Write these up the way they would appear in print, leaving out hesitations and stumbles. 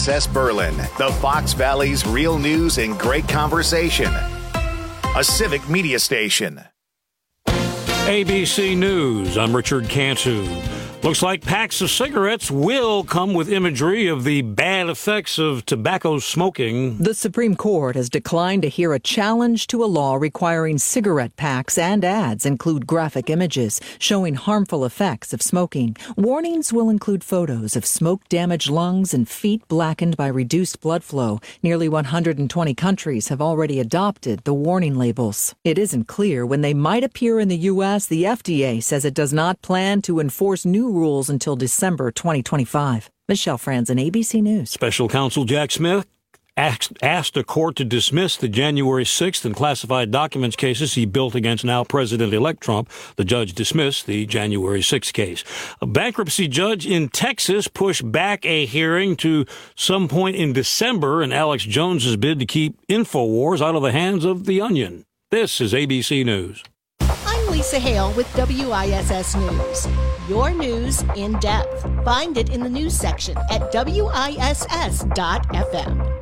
WISS Berlin, the Fox Valley's real news and great conversation. A civic media station. ABC News, I'm Richard Cantu. Looks like packs of cigarettes will come with imagery of the bad effects of tobacco smoking. The Supreme Court has declined to hear a challenge to a law requiring cigarette packs and ads include graphic images showing harmful effects of smoking. Warnings will include photos of smoke-damaged lungs and feet blackened by reduced blood flow. Nearly 120 countries have already adopted the warning labels. It isn't clear when they might appear in the U.S. The FDA says it does not plan to enforce new rules until December 2025. Michelle Franzen, ABC News. Special counsel Jack Smith asked a court to dismiss the January 6th and classified documents cases he built against now President-elect Trump. The judge dismissed the January 6th case. A bankruptcy judge in Texas pushed back a hearing to some point in December in Alex Jones's bid to keep InfoWars out of the hands of The Onion. This is ABC News. I'm Lisa Hale with WISS News. Your news in depth. Find it in the news section at WISS.FM.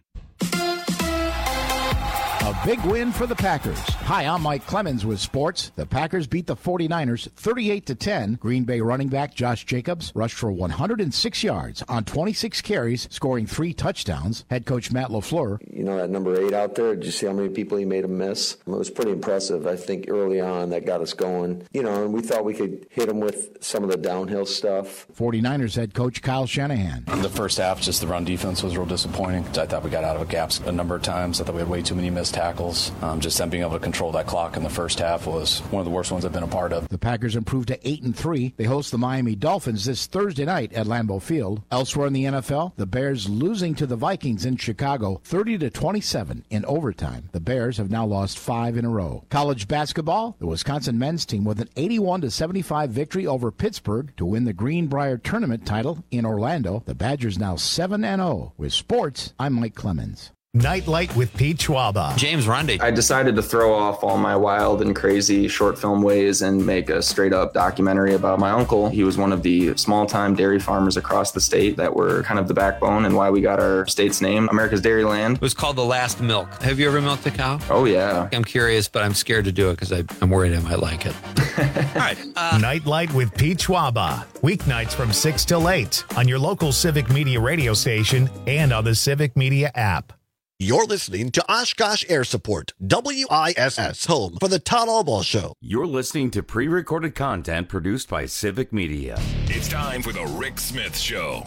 A big win for the Packers. Hi, I'm Mike Clemens with sports. The Packers beat the 49ers 38-10. Green Bay running back Josh Jacobs rushed for 106 yards on 26 carries, scoring 3 touchdowns. Head coach Matt LaFleur. You know, that number 8 out there, did you see how many people he made him miss? It was pretty impressive. I think early on that got us going. You know, and we thought we could hit him with some of the downhill stuff. 49ers head coach Kyle Shanahan. In the first half, just the run defense was real disappointing. I thought we got out of gaps a number of times. I thought we had way too many missed tackles. Just them being able to control that clock in the first half was one of the worst ones I've been a part of. The Packers improved to 8-3. They host the Miami Dolphins this Thursday night at Lambeau Field. Elsewhere in the NFL, the Bears losing to the Vikings in Chicago 30-27 in overtime. The Bears have now lost 5 in a row. College basketball, the Wisconsin men's team with an 81-75 victory over Pittsburgh to win the Greenbrier Tournament title in Orlando. The Badgers now 7-0. With sports, I'm Mike Clemens. Nightlight with Pete Schwaba. James Runde. I decided to throw off all my wild and crazy short film ways and make a straight up documentary about my uncle. He was one of the small time dairy farmers across the state that were kind of the backbone and why we got our state's name, America's Dairyland. It was called The Last Milk. Have you ever milked a cow? Oh, yeah. I'm curious, but I'm scared to do it because I'm worried I might like it. All right. Nightlight with Pete Schwaba. Weeknights from 6 till 8 on your local Civic Media radio station and on the Civic Media app. You're listening to Oshkosh Air Support, WISS, home for the Todd Albaugh Show. You're listening to pre-recorded content produced by Civic Media. It's time for the Rick Smith Show.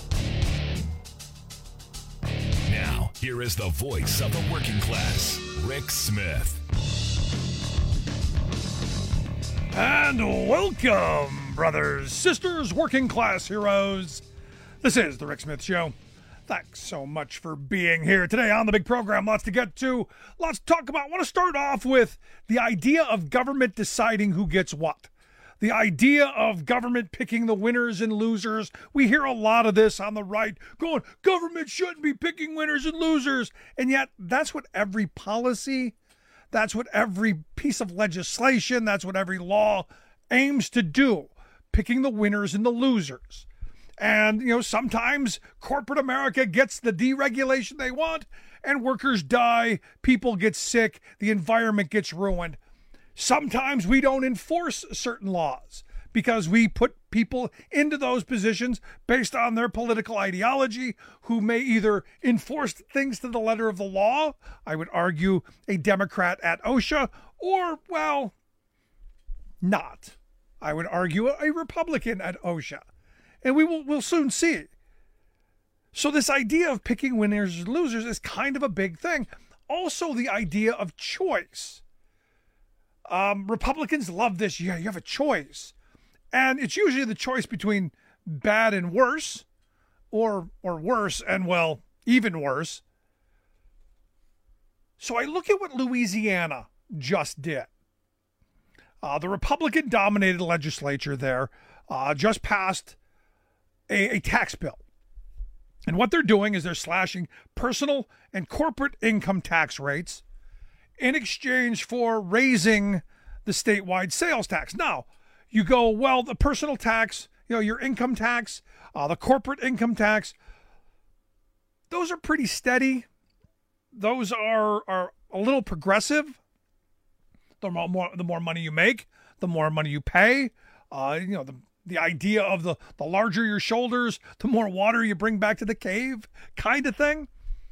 Now, here is the voice of the working class, Rick Smith. And welcome, brothers, sisters, working class heroes. This is the Rick Smith Show. Thanks so much for being here today on the big program. Lots to get to, lots to talk about. I want to start off with the idea of government deciding who gets what. The idea of government picking the winners and losers. We hear a lot of this on the right, going, government shouldn't be picking winners and losers. And yet, that's what every policy, that's what every piece of legislation, that's what every law aims to do, picking the winners and the losers. And, you know, sometimes corporate America gets the deregulation they want and workers die, people get sick, the environment gets ruined. Sometimes we don't enforce certain laws because we put people into those positions based on their political ideology who may either enforce things to the letter of the law, I would argue a Democrat at OSHA, or, well, not. I would argue a Republican at OSHA. And we'll soon see. So this idea of picking winners and losers is kind of a big thing. Also, the idea of choice. Republicans love this. Yeah, you have a choice. And it's usually the choice between bad and worse, or worse and, well, even worse. So I look at what Louisiana just did. The Republican-dominated legislature there just passed a tax bill. And what they're doing is they're slashing personal and corporate income tax rates in exchange for raising the statewide sales tax. Now, you go, well, the personal tax, you know, your income tax, the corporate income tax, those are pretty steady. Those are a little progressive. The more money you make, the more money you pay. The idea of the larger your shoulders, the more water you bring back to the cave kind of thing.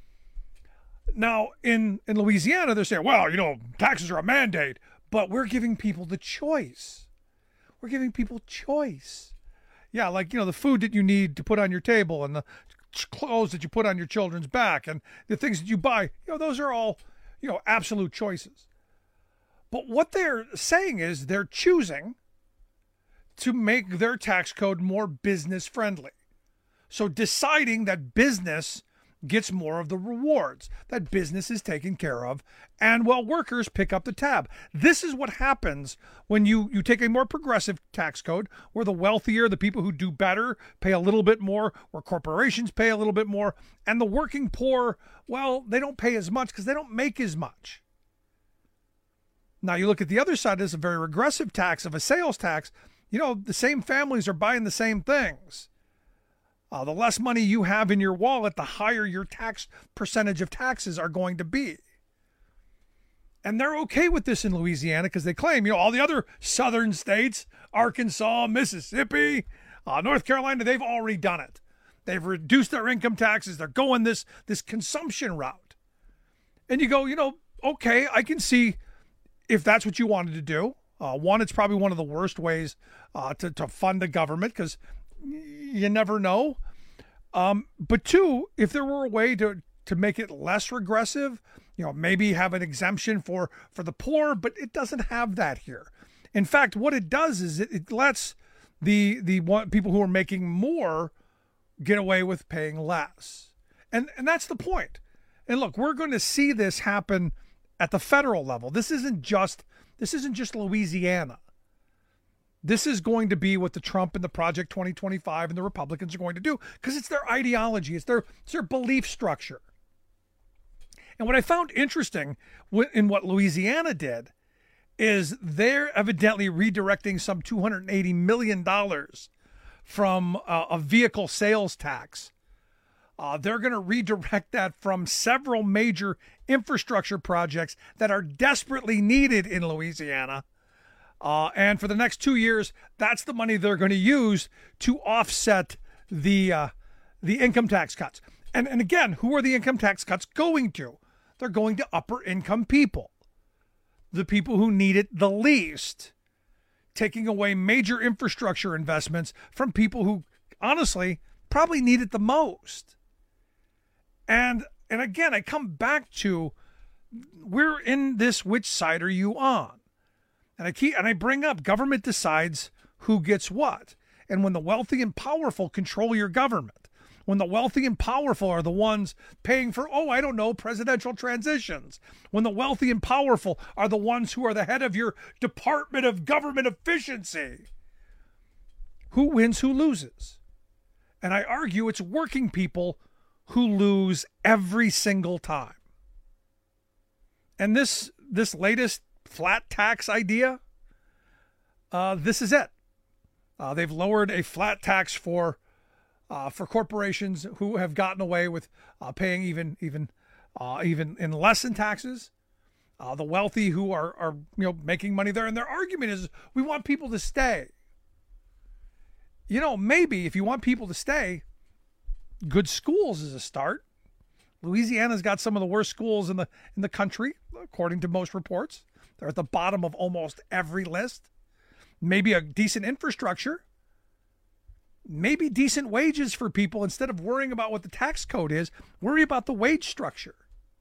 Now, in Louisiana, they're saying, well, taxes are a mandate, but we're giving people the choice. We're giving people choice. Yeah, like, the food that you need to put on your table and the clothes that you put on your children's back and the things that you buy, those are all, absolute choices. But what they're saying is they're choosing to make their tax code more business friendly. So deciding that business gets more of the rewards, that business is taken care of, and workers pick up the tab. This is what happens when you take a more progressive tax code, where the wealthier, the people who do better, pay a little bit more, where corporations pay a little bit more, and the working poor, they don't pay as much because they don't make as much. Now, you look at the other side, there's a very regressive tax of a sales tax. The same families are buying the same things. The less money you have in your wallet, the higher your tax percentage of taxes are going to be. And they're okay with this in Louisiana because they claim, all the other southern states, Arkansas, Mississippi, North Carolina, they've already done it. They've reduced their income taxes. They're going this consumption route. And you go, okay, I can see if that's what you wanted to do. One, it's probably one of the worst ways to fund the government because you never know. But two, if there were a way to make it less regressive, maybe have an exemption for the poor, but it doesn't have that here. In fact, what it does is it lets the people who are making more get away with paying less. And that's the point. And look, we're going to see this happen at the federal level. This isn't just Louisiana. This is going to be what the Trump and the Project 2025 and the Republicans are going to do because it's their ideology. It's their belief structure. And what I found interesting in what Louisiana did is they're evidently redirecting some $280 million from a vehicle sales tax. They're going to redirect that from several major infrastructure projects that are desperately needed in Louisiana. And for the next 2 years, that's the money they're going to use to offset the income tax cuts. And again, who are the income tax cuts going to? They're going to upper income people, the people who need it the least, taking away major infrastructure investments from people who honestly probably need it the most. And again, I come back to, we're in this, which side are you on? And I bring up, government decides who gets what. And when the wealthy and powerful control your government, when the wealthy and powerful are the ones paying for, presidential transitions, when the wealthy and powerful are the ones who are the head of your Department of Government Efficiency, who wins, who loses? And I argue it's working people who lose every single time. And this latest flat tax idea, this is it. They've lowered a flat tax for corporations who have gotten away with paying even in less in taxes. The wealthy who are making money there, and their argument is we want people to stay. Maybe if you want people to stay, good schools is a start. Louisiana's got some of the worst schools in the country, according to most reports. They're at the bottom of almost every list. Maybe a decent infrastructure. Maybe decent wages for people. Instead of worrying about what the tax code is, worry about the wage structure.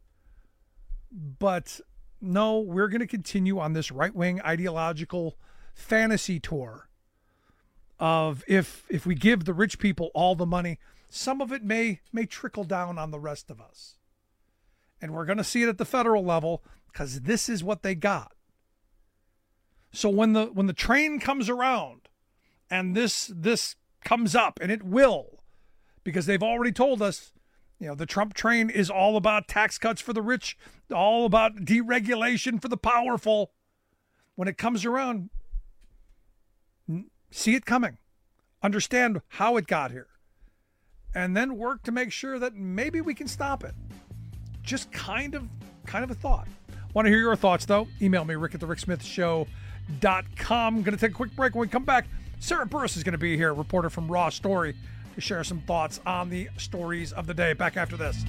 But no, we're going to continue on this right-wing ideological fantasy tour of if we give the rich people all the money, some of it may trickle down on the rest of us. And we're going to see it at the federal level because this is what they got. So when the train comes around and this comes up, and it will, because they've already told us, the Trump train is all about tax cuts for the rich, all about deregulation for the powerful. When it comes around, see it coming. Understand how it got here. and then work to make sure that maybe we can stop it. Just kind of a thought. Want to hear your thoughts, though? Email me, rick@thericksmithshow.com. I'm going to take a quick break. When we come back, Sarah Burris is going to be here, reporter from Raw Story, to share some thoughts on the stories of the day. Back after this.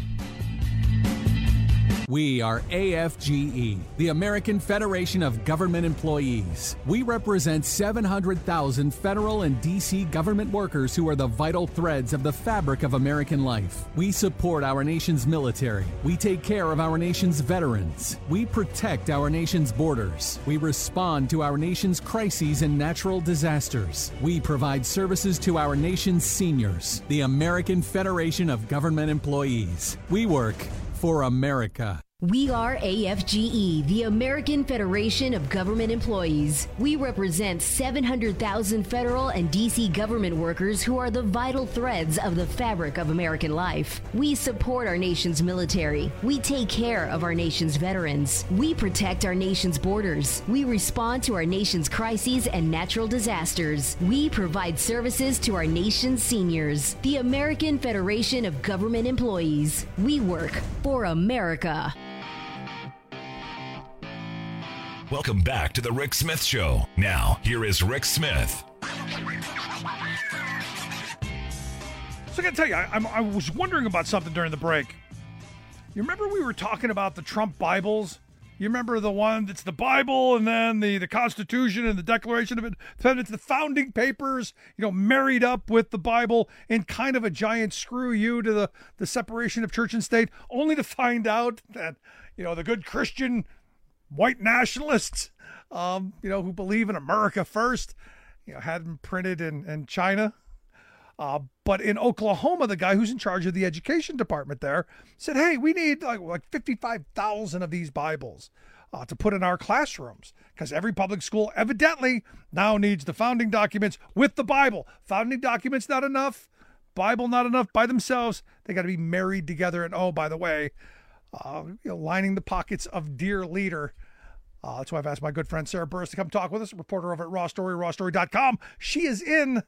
We are AFGE, the American Federation of Government Employees. We represent 700,000 federal and D.C. government workers who are the vital threads of the fabric of American life. We support our nation's military. We take care of our nation's veterans. We protect our nation's borders. We respond to our nation's crises and natural disasters. We provide services to our nation's seniors. The American Federation of Government Employees. We work for America. We are AFGE, the American Federation of Government Employees. We represent 700,000 federal and D.C. government workers who are the vital threads of the fabric of American life. We support our nation's military. We take care of our nation's veterans. We protect our nation's borders. We respond to our nation's crises and natural disasters. We provide services to our nation's seniors. The American Federation of Government Employees. We work for America. Welcome back to the Rick Smith Show. Now, here is Rick Smith. So I got to tell you, I was wondering about something during the break. You remember we were talking about the Trump Bibles? You remember the one that's the Bible and then the Constitution and the Declaration of Independence, the founding papers, married up with the Bible in kind of a giant screw you to the separation of church and state, only to find out that, the good Christian white nationalists, who believe in America first, had them printed in China. But in Oklahoma, the guy who's in charge of the education department there said, hey, we need like 55,000 of these Bibles to put in our classrooms because every public school evidently now needs the founding documents with the Bible. Founding documents not enough, Bible not enough by themselves. They got to be married together. And oh, by the way, lining the pockets of dear leader. That's why I've asked my good friend Sarah Burris to come talk with us, a reporter over at Raw Story, rawstory.com. She is in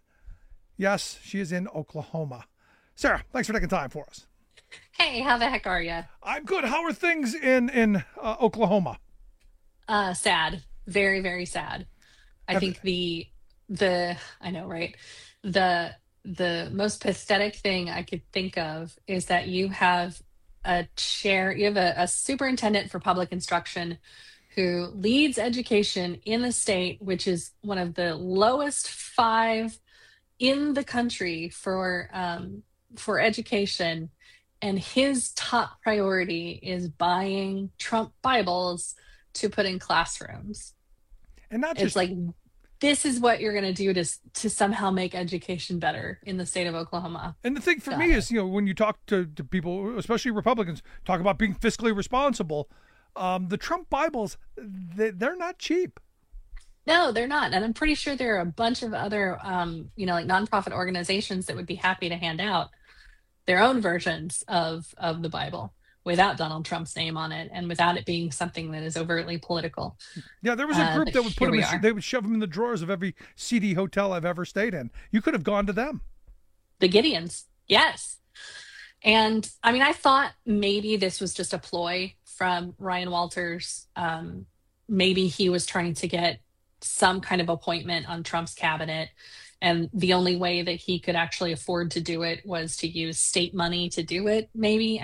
Oklahoma. Sarah, thanks for taking time for us. Hey, how the heck are you? I'm good. How are things in Oklahoma? Sad. Very, very sad. I think the I know, right? The most pathetic thing I could think of is that you have a superintendent for public instruction who leads education in the state, which is one of the lowest 5 in the country for education, and his top priority is buying Trump Bibles to put in classrooms. And not just it's like, this is what you're going to do to somehow make education better in the state of Oklahoma. And the thing for me is, when you talk to people, especially Republicans, talk about being fiscally responsible, the Trump Bibles, they're not cheap. No, they're not. And I'm pretty sure there are a bunch of other, like nonprofit organizations that would be happy to hand out their own versions of the Bible without Donald Trump's name on it and without it being something that is overtly political. Yeah, there was a group that would put them they would shove them in the drawers of every seedy hotel I've ever stayed in. You could have gone to them. The Gideons. Yes. And I mean, I thought maybe this was just a ploy from Ryan Walters. Maybe he was trying to get some kind of appointment on Trump's cabinet. And the only way that he could actually afford to do it was to use state money to do it, maybe.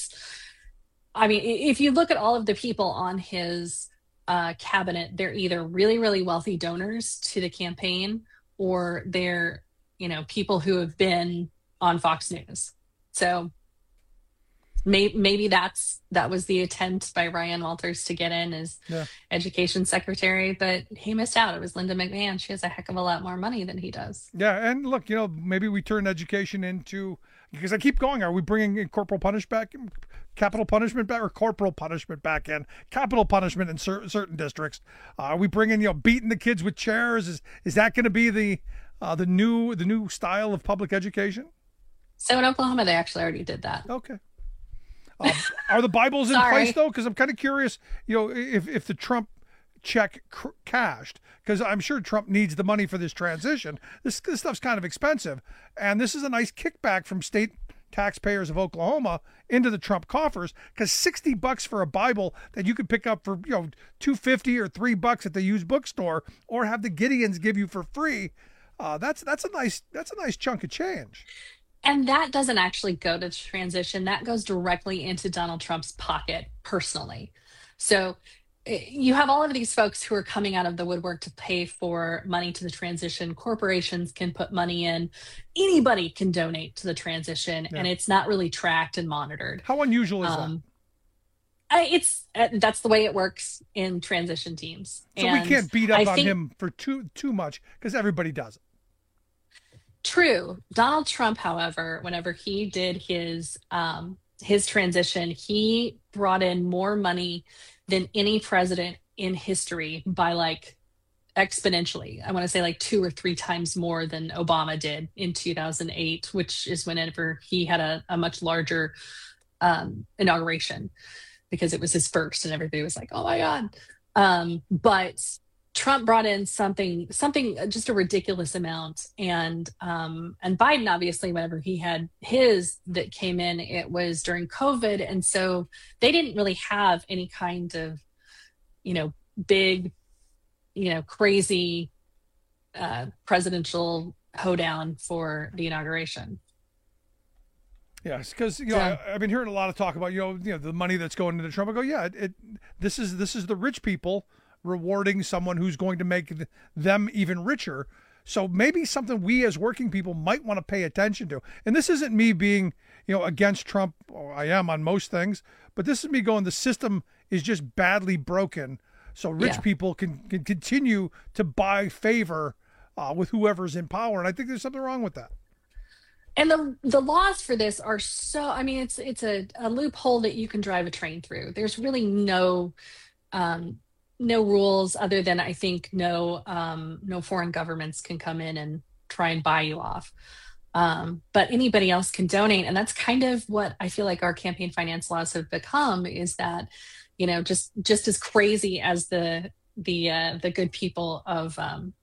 If you look at all of the people on his cabinet, they're either really, really wealthy donors to the campaign, or they're, people who have been on Fox News. So maybe that was the attempt by Ryan Walters to get in as education secretary, but he missed out. It was Linda McMahon. She has a heck of a lot more money than he does. Yeah, and look, maybe we turn education into, because I keep going, are we bringing capital punishment back, or corporal punishment back in? Capital punishment in certain districts. Are we bringing, beating the kids with chairs? Is that going to be the new style of public education? So in Oklahoma, they actually already did that. Okay. Are the Bibles in place, though? Because I'm kind of curious, if the Trump check cashed, because I'm sure Trump needs the money for this transition. This stuff's kind of expensive. And this is a nice kickback from state taxpayers of Oklahoma into the Trump coffers, because $60 for a Bible that you could pick up for $2.50 or $3 at the used bookstore, or have the Gideons give you for free, that's a nice chunk of change. And that doesn't actually go to transition. That goes directly into Donald Trump's pocket personally. So you have all of these folks who are coming out of the woodwork to pay for money to the transition. Corporations can put money in. Anybody can donate to the transition, and it's not really tracked and monitored. How unusual is that? That's the way it works in transition teams. So we can't beat up on him for too much, because everybody does it. True. Donald Trump, however, whenever he did his transition, he brought in more money than any president in history by like exponentially. I want to say like 2 or 3 times more than Obama did in 2008, which is whenever he had a much larger inauguration, because it was his first and everybody was like, oh my God. But Trump brought in something just a ridiculous amount, and Biden, obviously, whenever he had his that came in, it was during COVID, and so they didn't really have any kind of big crazy presidential hoedown for the inauguration. Yes, because I've been hearing a lot of talk about the money that's going into Trump. I go, this is the rich people rewarding someone who's going to make them even richer. So maybe something we as working people might want to pay attention to. And this isn't me being, against Trump. I am on most things, but this is me going, the system is just badly broken. So rich people can continue to buy favor with whoever's in power. And I think there's something wrong with that. And the laws for this are it's a loophole that you can drive a train through. There's really no rules other than, I think, no foreign governments can come in and try and buy you off. But anybody else can donate. And that's kind of what I feel like our campaign finance laws have become, is that, just as crazy as the good people of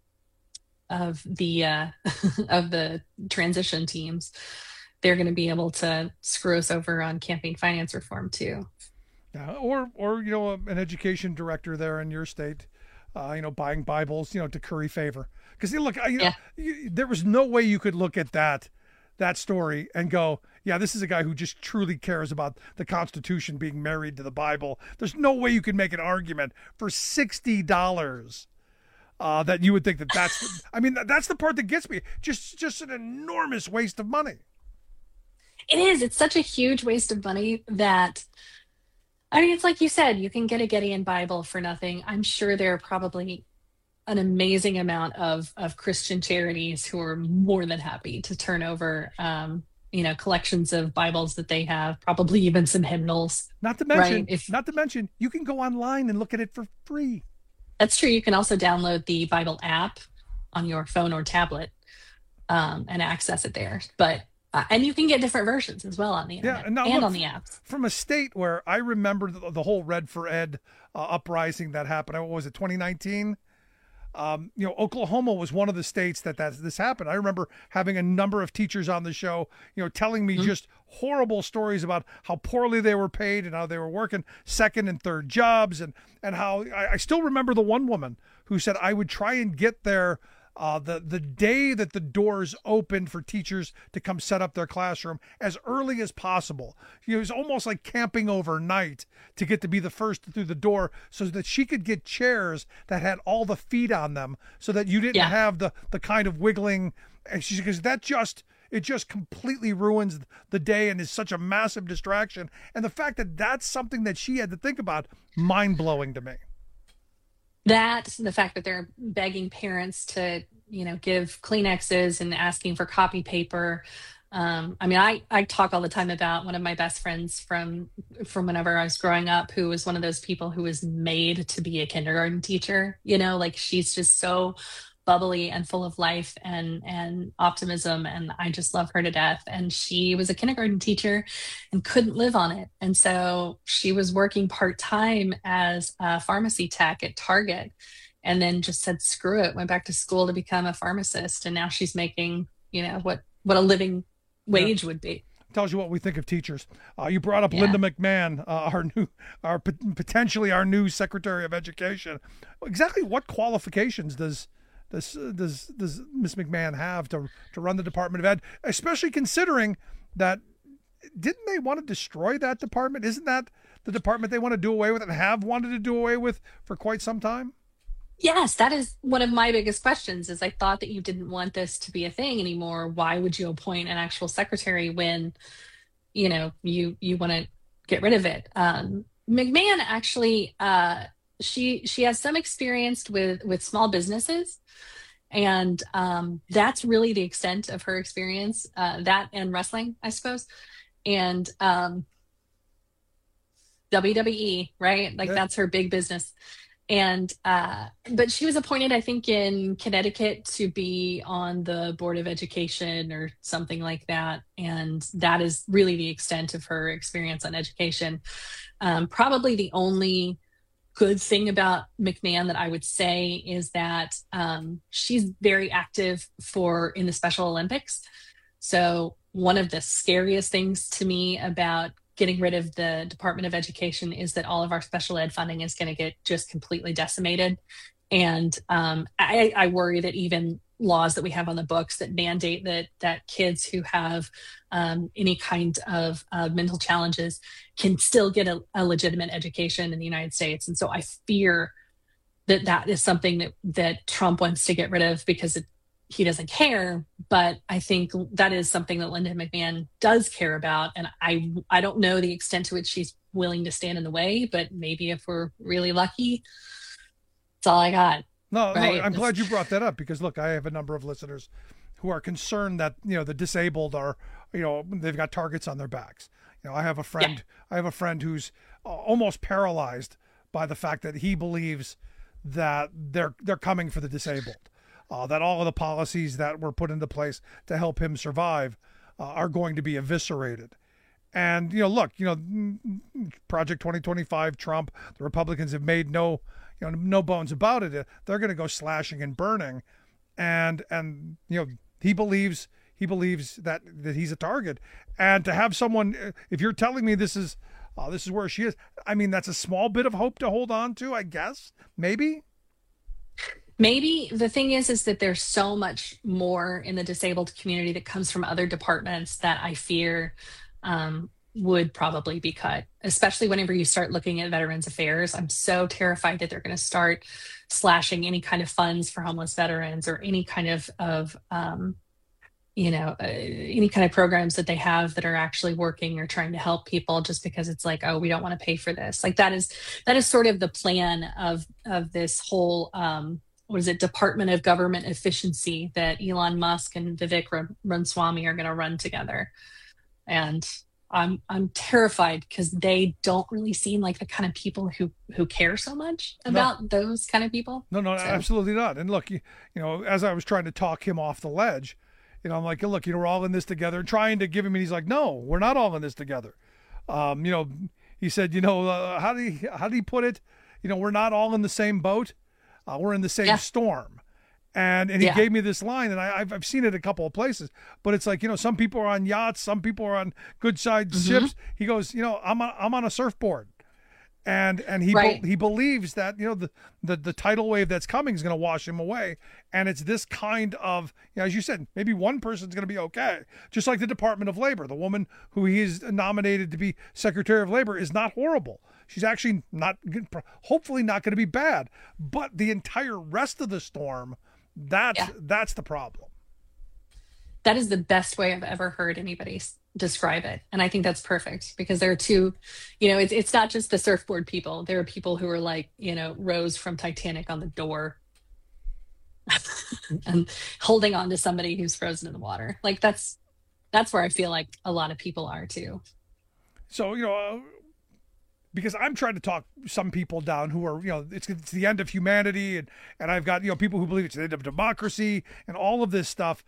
the transition teams, they're going to be able to screw us over on campaign finance reform too. Yeah, or an education director there in your state, buying Bibles, to curry favor. Because look, there was no way you could look at that story and go, yeah, this is a guy who just truly cares about the Constitution being married to the Bible. There's no way you could make an argument for $60 that you would think that's. I mean, that's the part that gets me. Just an enormous waste of money. It is. It's such a huge waste of money that. I mean, it's like you said, you can get a Gideon Bible for nothing. I'm sure there are probably an amazing amount of Christian charities who are more than happy to turn over, collections of Bibles that they have, probably even some hymnals. Not to mention, you can go online and look at it for free. That's true. You can also download the Bible app on your phone or tablet and access it there. But and you can get different versions as well on the internet and on the apps. From a state where I remember the whole Red for Ed uprising that happened. What was it, 2019? Oklahoma was one of the states that this happened. I remember having a number of teachers on the show, telling me just horrible stories about how poorly they were paid and how they were working second and third jobs, and how I still remember the one woman who said, I would try and get there the day that the doors opened for teachers to come set up their classroom as early as possible. It was almost like camping overnight to get to be the first through the door, so that she could get chairs that had all the feet on them, so that you didn't have the kind of wiggling. And she goes, it just completely ruins the day and is such a massive distraction. And the fact that that's something that she had to think about, mind-blowing to me. That, the fact that they're begging parents to, give Kleenexes and asking for copy paper. I talk all the time about one of my best friends from whenever I was growing up, who was one of those people who was made to be a kindergarten teacher. She's just so bubbly and full of life and optimism, and I just love her to death. And she was a kindergarten teacher and couldn't live on it, and so she was working part-time as a pharmacy tech at Target, and then just said screw it, went back to school to become a pharmacist, and now she's making what a living wage would be. tells you what we think of teachers. You brought up Yeah. Linda McMahon, potentially our new Secretary of Education. Exactly what qualifications does Miss McMahon have to run the Department of Ed, especially considering that didn't they want to destroy that department? Isn't that the department they want to do away with and have wanted to do away with for quite some time? Yes, that is one of my biggest questions. Is I thought that you didn't want this to be a thing anymore. Why would you appoint an actual secretary when, you want to get rid of it? McMahon actually, she has some experience with small businesses, and that's really the extent of her experience. That and wrestling, I suppose, and WWE, right? Like that's her big business. And but she was appointed, I think, in Connecticut to be on the Board of Education or something like that. And that is really the extent of her experience on education. Probably the only good thing about McMahon that I would say is that she's very active in the Special Olympics. So one of the scariest things to me about getting rid of the Department of Education is that all of our special ed funding is going to get just completely decimated. And I worry that even laws that we have on the books that mandate that kids who have any kind of mental challenges can still get a legitimate education in the United States. And so I fear that is something that Trump wants to get rid of because he doesn't care, but I think that is something that Linda McMahon does care about. And I don't know the extent to which she's willing to stand in the way, but maybe if we're really lucky, that's all I got. No, right? I'm glad you brought that up because look, I have a number of listeners who are concerned that, the disabled are, they've got targets on their backs. I have a friend who's almost paralyzed by the fact that he believes that they're coming for the disabled. That all of the policies that were put into place to help him survive are going to be eviscerated. And, look, Project 2025, Trump, the Republicans have made no bones about it. They're going to go slashing and burning. And he believes that he's a target. And to have someone, if you're telling me this is where she is, I mean, that's a small bit of hope to hold on to, I guess, maybe. Maybe the thing is that there's so much more in the disabled community that comes from other departments that I fear would probably be cut, especially whenever you start looking at Veterans Affairs. I'm so terrified that they're going to start slashing any kind of funds for homeless veterans or any kind of any kind of programs that they have that are actually working or trying to help people just because it's like, oh, we don't want to pay for this. Like that is sort of the plan of this whole Department of Government Efficiency that Elon Musk and Vivek Ramaswamy are going to run together. And I'm terrified because they don't really seem like the kind of people who care so much about those kind of people. No, absolutely not. And look, as I was trying to talk him off the ledge, I'm like, look, we're all in this together, and trying to give him, and he's like, no, we're not all in this together. He said, how do you put it? We're not all in the same boat. We're in the same storm. And he gave me this line, and I've seen it a couple of places, but it's like, some people are on yachts, some people are on good sized ships. He goes, I'm on a surfboard. And he believes that, the tidal wave that's coming is going to wash him away. And it's this kind of, as you said, maybe one person's going to be okay. Just like the Department of Labor, the woman who he's nominated to be Secretary of Labor is not horrible. She's actually hopefully not going to be bad. But the entire rest of the storm, that's the problem. That is the best way I've ever heard anybody describe it. And I think that's perfect because there are two, it's not just the surfboard people. There are people who are like, Rose from Titanic on the door and holding on to somebody who's frozen in the water. Like that's where I feel like a lot of people are too. So, because I'm trying to talk some people down who are, it's the end of humanity. And I've got, people who believe it's the end of democracy and all of this stuff.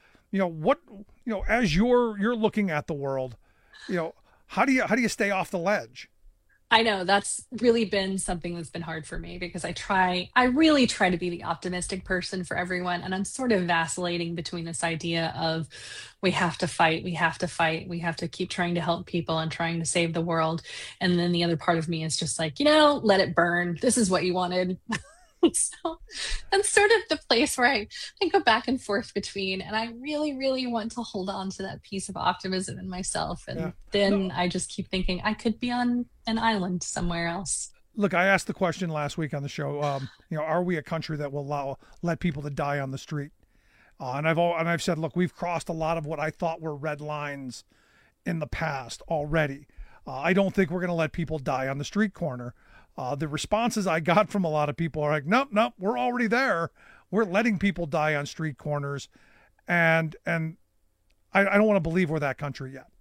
As you're looking at the world, how do you stay off the ledge? I know that's really been something that's been hard for me because I really try to be the optimistic person for everyone. And I'm sort of vacillating between this idea of we have to fight, we have to keep trying to help people and trying to save the world. And then the other part of me is just like, let it burn. This is what you wanted. So that's sort of the place where I go back and forth between, and I really, really want to hold on to that piece of optimism in myself. And then I just keep thinking I could be on an island somewhere else. Look, I asked the question last week on the show, are we a country that will let people to die on the street? And I've said, look, we've crossed a lot of what I thought were red lines in the past already. I don't think we're going to let people die on the street corner. The responses I got from a lot of people are like, nope, we're already there. We're letting people die on street corners. And I don't want to believe we're that country yet.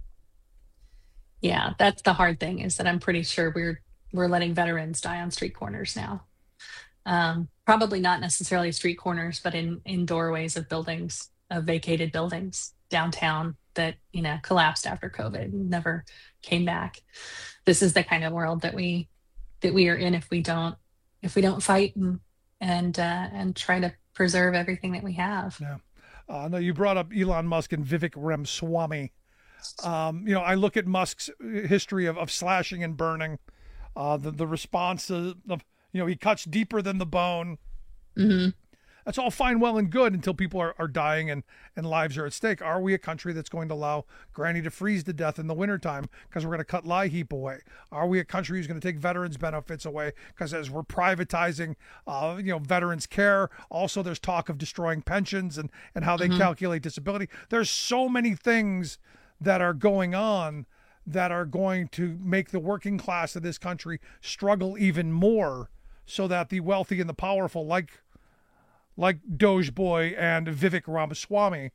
Yeah, that's the hard thing, is that I'm pretty sure we're letting veterans die on street corners now. Probably not necessarily street corners, but in doorways of buildings, of vacated buildings downtown that, collapsed after COVID and never came back. This is the kind of world that we are in if we don't fight and try to preserve everything that we have. Yeah. No, you brought up Elon Musk and Vivek Ramaswamy. I look at Musk's history of slashing and burning, the response of he cuts deeper than the bone. Mm-hmm. That's all fine, well, and good until people are dying and lives are at stake. Are we a country that's going to allow Granny to freeze to death in the wintertime because we're going to cut LIHEAP away? Are we a country who's going to take veterans benefits away because as we're privatizing, veterans care? Also, there's talk of destroying pensions and how they calculate disability. There's so many things that are going on that are going to make the working class of this country struggle even more, so that the wealthy and the powerful, like Doge Boy and Vivek Ramaswamy,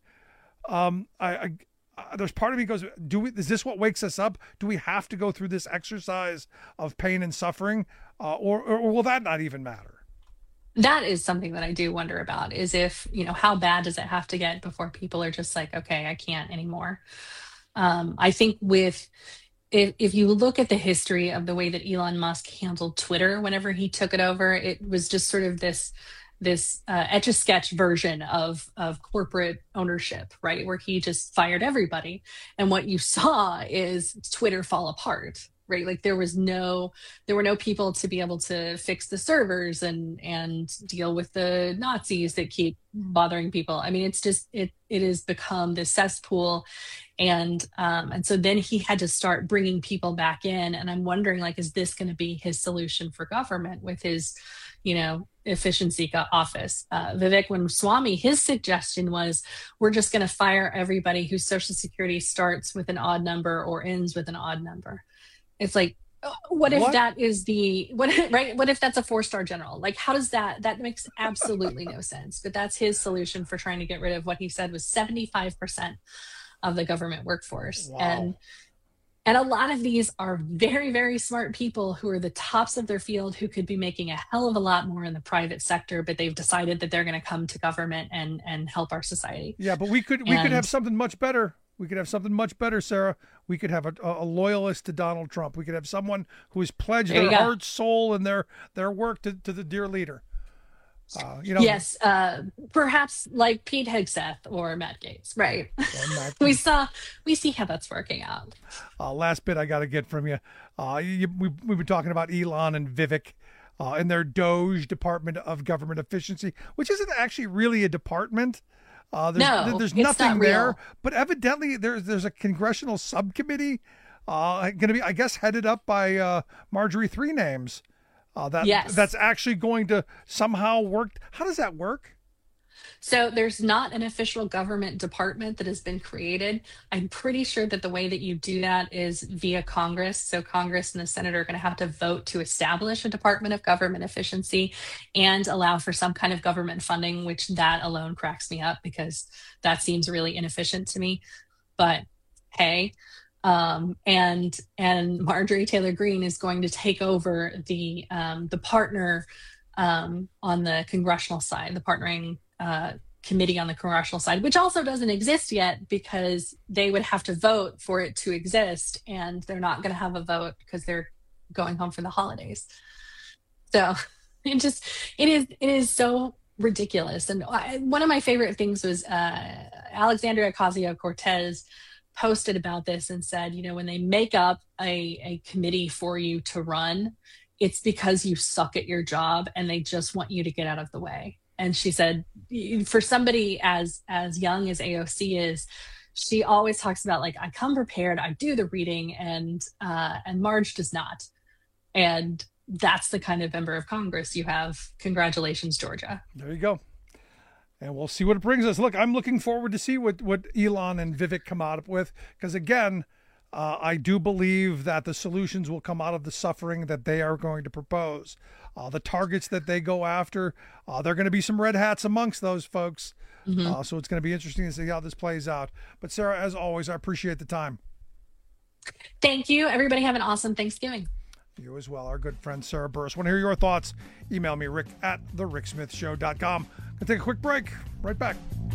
there's part of me goes, is this what wakes us up? Do we have to go through this exercise of pain and suffering, or will that not even matter? That is something that I do wonder about, is if, how bad does it have to get before people are just like, okay, I can't anymore. I think if you look at the history of the way that Elon Musk handled Twitter whenever he took it over, it was just sort of this Etch-a-Sketch version of corporate ownership, right? Where he just fired everybody. And what you saw is Twitter fall apart, right? Like there were no people to be able to fix the servers and deal with the Nazis that keep bothering people. I mean, it's just, it has become this cesspool. And so then he had to start bringing people back in. And I'm wondering, like, is this going to be his solution for government with his, efficiency office? Vivek Ramaswamy, his suggestion was, we're just going to fire everybody whose Social Security starts with an odd number or ends with an odd number. It's like, what if that is right? What if that's a 4-star general? Like, how does that makes absolutely no sense. But that's his solution for trying to get rid of what he said was 75% of the government workforce. Wow. And a lot of these are very, very smart people who are the tops of their field, who could be making a hell of a lot more in the private sector, but they've decided that they're going to come to government and help our society. Yeah, but we could have something much better. We could have something much better, Sarah. We could have a loyalist to Donald Trump. We could have someone who has pledged their heart, soul, and their work to the dear leader. Yes, perhaps like Pete Hegseth or Matt Gaetz, right? We see how that's working out. Last bit I got to get from you. We've been talking about Elon and Vivek and their Doge, Department of Government Efficiency, which isn't actually really a department. There's nothing there, but evidently there's a congressional subcommittee going to be, I guess, headed up by Marjorie Three Names. That's actually going to somehow work. How does that work? So there's not an official government department that has been created. I'm pretty sure that the way that you do that is via Congress. So Congress and the Senate are going to have to vote to establish a Department of Government Efficiency and allow for some kind of government funding, which that alone cracks me up because that seems really inefficient to me. But hey, and Marjorie Taylor Greene is going to take over the partner on the congressional side, the partnering committee on the congressional side, which also doesn't exist yet because they would have to vote for it to exist, and they're not going to have a vote because they're going home for the holidays. So it is so ridiculous. And one of my favorite things was Alexandria Ocasio-Cortez posted about this and said, when they make up a committee for you to run, it's because you suck at your job and they just want you to get out of the way. And she said, for somebody as young as AOC is, she always talks about, like, I come prepared, I do the reading, and Marge does not. And that's the kind of member of Congress you have. Congratulations, Georgia. There you go. And we'll see what it brings us. Look, I'm looking forward to see what Elon and Vivek come out with, because, again, I do believe that the solutions will come out of the suffering that they are going to propose. The targets that they go after, there are going to be some red hats amongst those folks. Mm-hmm. So it's going to be interesting to see how this plays out. But Sarah, as always, I appreciate the time. Thank you. Everybody have an awesome Thanksgiving. You as well, our good friend Sarah Burris. Want to hear your thoughts? Email me, rick@thericksmithshow.com. Gonna take a quick break. Right back.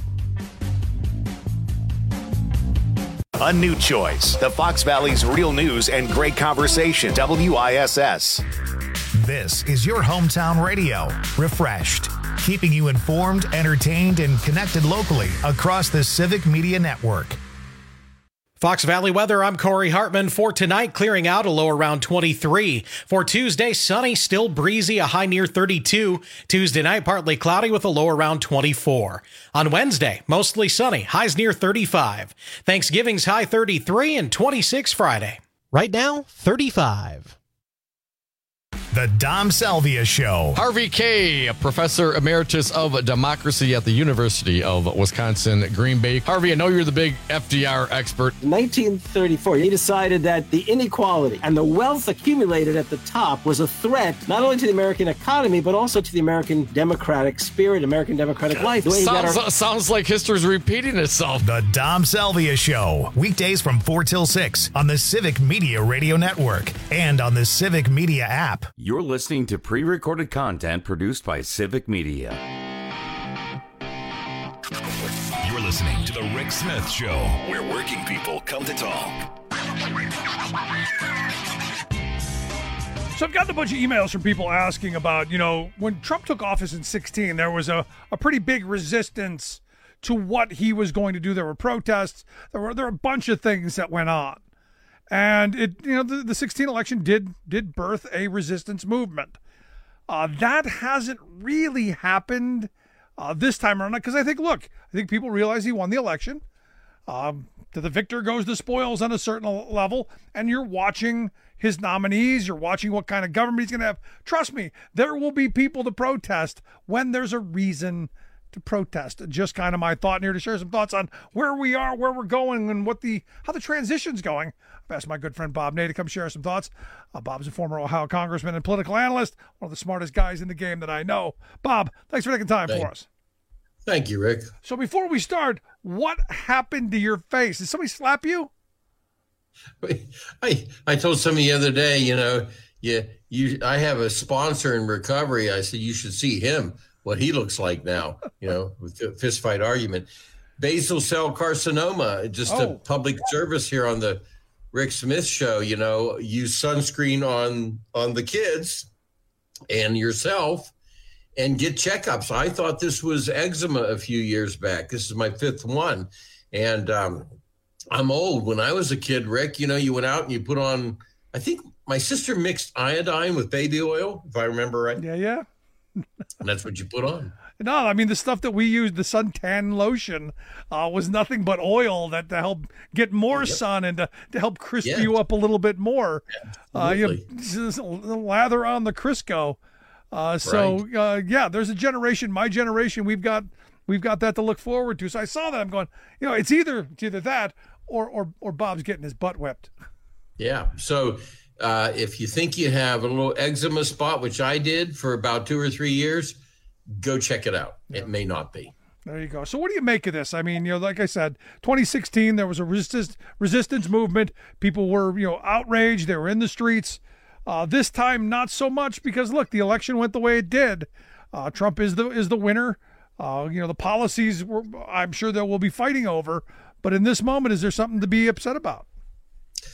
A new choice. The Fox Valley's real news and great conversation. WISS. This is your hometown radio. Refreshed. Keeping you informed, entertained, and connected locally across the Civic Media Network. Fox Valley weather, I'm Corey Hartman. For tonight, clearing out, a low around 23. For Tuesday, sunny, still breezy, a high near 32. Tuesday night, partly cloudy with a low around 24. On Wednesday, mostly sunny, highs near 35. Thanksgiving's high 33 and 26 Friday. Right now, 35. The Dom Salvia Show. Harvey Kaye, Professor Emeritus of Democracy at the University of Wisconsin, Green Bay. Harvey, I know you're the big FDR expert. In 1934, he decided that the inequality and the wealth accumulated at the top was a threat not only to the American economy, but also to the American democratic spirit, American democratic life. Sounds like history's repeating itself. The Dom Salvia Show. Weekdays from 4 till 6 on the Civic Media Radio Network and on the Civic Media app. You're listening to pre-recorded content produced by Civic Media. You're listening to The Rick Smith Show, where working people come to talk. So I've gotten a bunch of emails from people asking about, when Trump took office in 2016, there was a pretty big resistance to what he was going to do. There were protests. There were a bunch of things that went on. And the 16 election did birth a resistance movement. That hasn't really happened this time around, because I think people realize he won the election. To the victor goes the spoils on a certain level, and you're watching his nominees. You're watching what kind of government he's going to have. Trust me, there will be people to protest when there's a reason to protest. Just kind of my thought, and here to share some thoughts on where we are, where we're going, and how the transition's going. I've asked my good friend Bob Ney to come share some thoughts. Bob's a former Ohio congressman and political analyst, one of the smartest guys in the game that I know. Bob, thanks for taking time for us. Thank you, Rick. So before we start, what happened to your face? Did somebody slap you? I told somebody the other day, I have a sponsor in recovery. I said, you should see him, what he looks like now, with the fist fight argument. Basal cell carcinoma, just a public service here on the Rick Smith Show, use sunscreen on the kids and yourself and get checkups. I thought this was eczema a few years back. This is my fifth one. And I'm old. When I was a kid, Rick, you went out and you put on, I think my sister mixed iodine with baby oil, if I remember right. Yeah. And that's what you put on. No, I mean, the stuff that we used, the suntan lotion, was nothing but oil that to help get more sun and to help crisp you up a little bit more. Just lather on the Crisco. There's a generation, my generation, we've got that to look forward to. So I saw that. I'm going, it's either that or Bob's getting his butt whipped. Yeah. So if you think you have a little eczema spot, which I did for about 2 or 3 years, go check it out. Yeah. It may not be. There you go. So what do you make of this? I mean, like I said, 2016, there was a resistance movement. People were, outraged. They were in the streets. This time, not so much, because look, the election went the way it did. Trump is the winner. The policies I'm sure that we'll be fighting over. But in this moment, is there something to be upset about?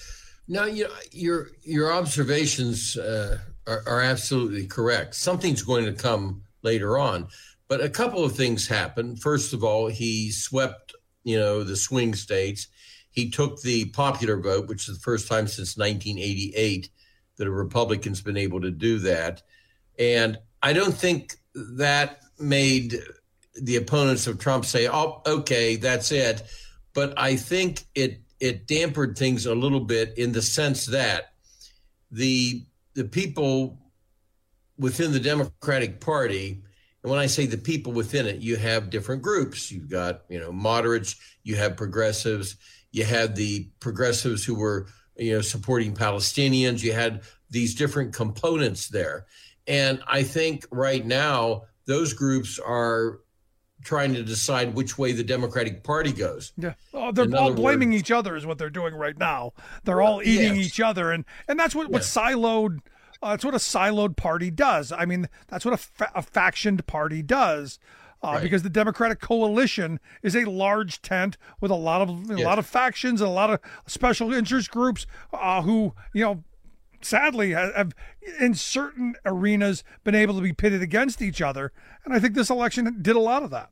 No, your observations are absolutely correct. Something's going to come later on, but a couple of things happened. First of all, he swept, the swing states. He took the popular vote, which is the first time since 1988 that a Republican's been able to do that. And I don't think that made the opponents of Trump say, "Oh, okay, that's it." But I think it dampened things a little bit in the sense that the people within the Democratic Party, and when I say the people within it, you have different groups. You've got, moderates, you have progressives, you had the progressives who were, supporting Palestinians. You had these different components there. And I think right now those groups are trying to decide which way the Democratic Party goes. Yeah. Oh, they're all blaming each other is what they're doing right now. They're all eating each other. And that's what siloed, it's what a siloed party does. I mean, that's what a factioned party does. Because the Democratic coalition is a large tent with a lot of factions and a lot of special interest groups who, sadly have in certain arenas been able to be pitted against each other. And I think this election did a lot of that.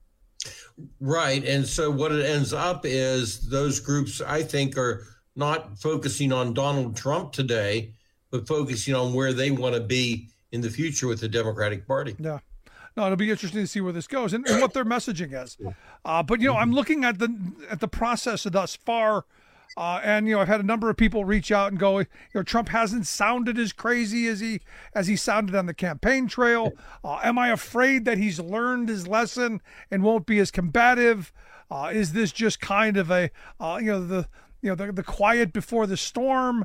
Right. And so what it ends up is those groups, I think, are not focusing on Donald Trump today, but focusing on where they want to be in the future with the Democratic Party. Yeah. No, it'll be interesting to see where this goes and what their messaging is. But, I'm looking at the process thus far. And I've had a number of people reach out and go, Trump hasn't sounded as crazy as he sounded on the campaign trail. Am I afraid that he's learned his lesson and won't be as combative? Is this just kind of a the quiet before the storm?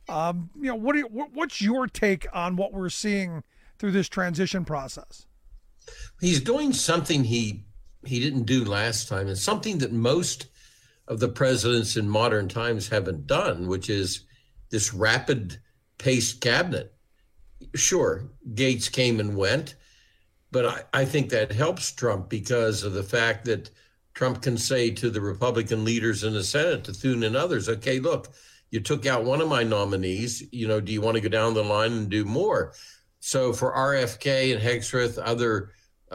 What's your take on what we're seeing through this transition process? He's doing something he didn't do last time, and something that most of the presidents in modern times haven't done, which is this rapid-paced cabinet. Sure, Gates came and went, but I think that helps Trump because of the fact that Trump can say to the Republican leaders in the Senate, to Thune and others, okay, look, you took out one of my nominees, do you want to go down the line and do more? So for RFK and Hexrith, other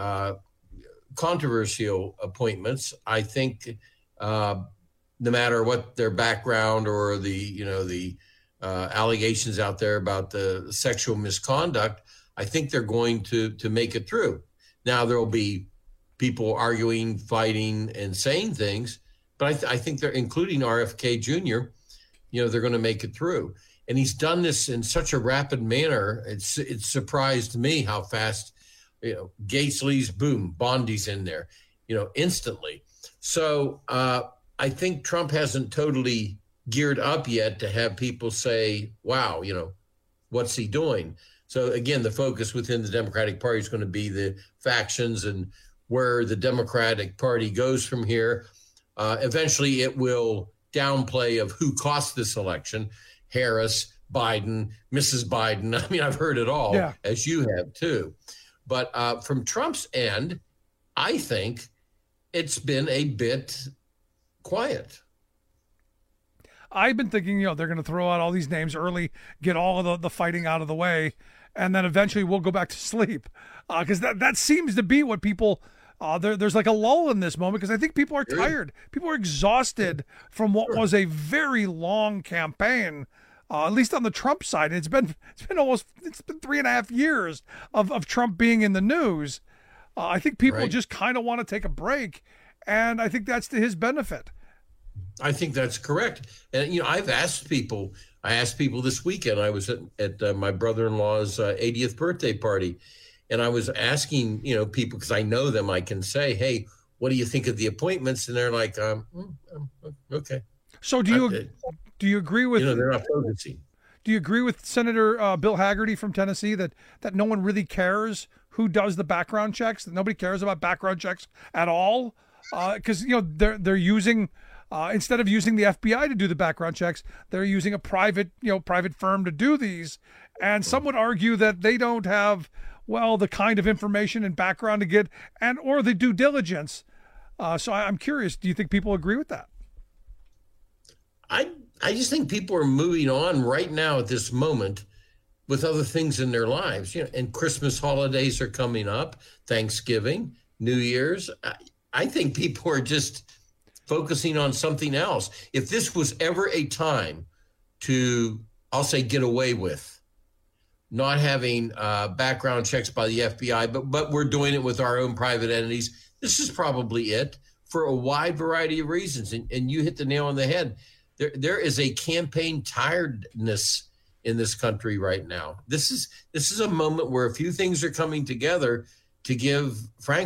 controversial appointments, I think no matter what their background or the allegations out there about the sexual misconduct, I think they're going to make it through. Now there'll be people arguing, fighting, and saying things, but I think they're, including RFK Jr., they're going to make it through. And he's done this in such a rapid manner. It surprised me how fast, Gates leaves, boom, Bondi's in there, instantly. So I think Trump hasn't totally geared up yet to have people say, wow, what's he doing? So again, the focus within the Democratic Party is going to be the factions and where the Democratic Party goes from here. Eventually it will downplay of who cost this election. Harris, Biden, Mrs. Biden. I mean, I've heard it all, as you have too. But from Trump's end, I think it's been a bit quiet. I've been thinking, they're going to throw out all these names early, get all of the fighting out of the way, and then eventually we'll go back to sleep. Because that seems to be what people, there's like a lull in this moment because I think people are tired. People are exhausted from what was a very long campaign, at least on the Trump side. It's been 3.5 years of Trump being in the news. I think people just kind of want to take a break, and I think that's to his benefit. I think that's correct. And, I asked people this weekend, I was at my brother-in-law's 80th birthday party, and I was asking, people, because I know them, I can say, hey, what do you think of the appointments? And they're like, okay. So do you agree with, they're not focusing. Do you agree with Senator Bill Haggerty from Tennessee that no one really cares who does the background checks, that nobody cares about background checks at all? Because, they're using, instead of using the FBI to do the background checks, they're using a private firm to do these. And some would argue that they don't have, the kind of information and background to get or the due diligence. So I'm curious, do you think people agree with that? I just think people are moving on right now at this moment with other things in their lives. And Christmas holidays are coming up, Thanksgiving, New Year's. I think people are just focusing on something else. If this was ever a time to, I'll say, get away with not having background checks by the FBI, but we're doing it with our own private entities, this is probably it for a wide variety of reasons. And you hit the nail on the head. There is a campaign tiredness in this country right now. This is a moment where a few things are coming together to give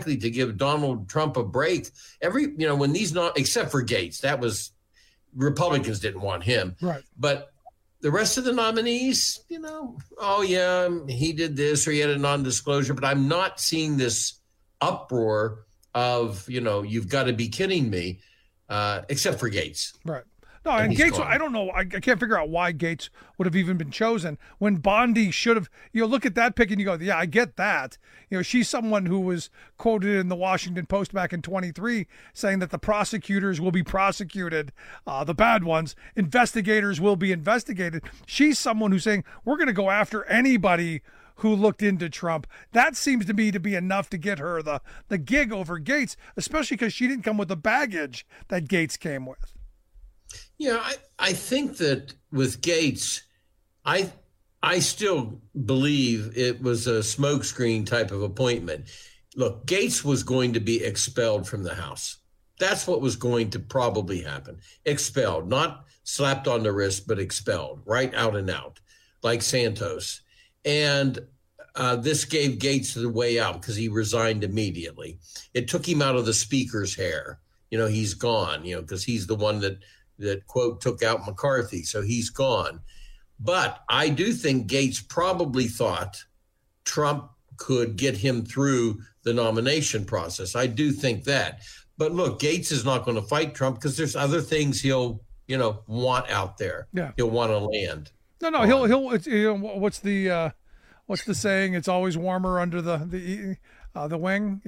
Donald Trump a break. When these except for Gates, that was Republicans didn't want him. Right. But the rest of the nominees, oh yeah, he did this or he had a non-disclosure, but I'm not seeing this uproar of, you've got to be kidding me, except for Gates. Right. No, and Gates, gone. I don't know. I can't figure out why Gates would have even been chosen when Bondi should have, look at that pick and you go, yeah, I get that. She's someone who was quoted in the Washington Post back in 23 saying that the prosecutors will be prosecuted, the bad ones, investigators will be investigated. She's someone who's saying, we're going to go after anybody who looked into Trump. That seems to me to be enough to get her the gig over Gates, especially because she didn't come with the baggage that Gates came with. Yeah, I think that with Gates, I still believe it was a smokescreen type of appointment. Look, Gates was going to be expelled from the House. That's what was going to probably happen. Expelled, not slapped on the wrist, but expelled, right out and out, like Santos. And this gave Gates the way out because he resigned immediately. It took him out of the speaker's hair. He's gone, because he's the one that quote, took out McCarthy. So he's gone. But I do think Gates probably thought Trump could get him through the nomination process. I do think that. But look, Gates is not going to fight Trump because there's other things he'll, want out there. Yeah. He'll want to land. No, he'll what's the saying? It's always warmer under the wing,